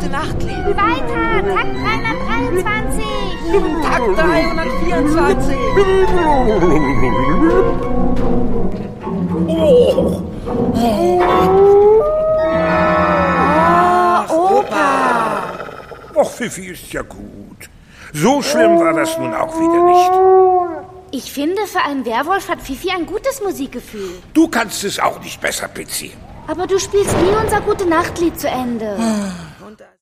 Gute-Nacht-Lied. Weiter, Takt 323. Takt 324. Opa. Och, Pfiffi ist ja gut. So schlimm war das nun auch wieder nicht. Ich finde, für einen Werwolf hat Pfiffi ein gutes Musikgefühl. Du kannst es auch nicht besser, Pizzi. Aber du spielst nie unser Gute-Nacht-Lied zu Ende.